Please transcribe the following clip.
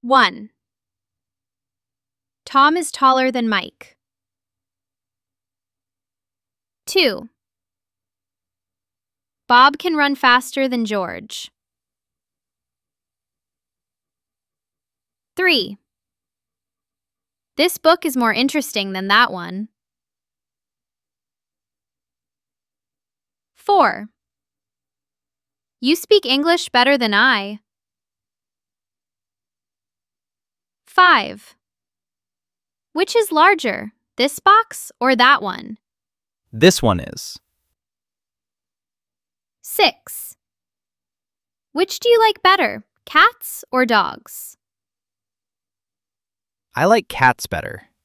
1. Tom is taller than Mike. 2. Bob can run faster than George. 3. This book is more interesting than that one. 4. You speak English better than I. 5. Which is larger, this box or that one? This one is. 6. Which do you like better, cats or dogs? I like cats better.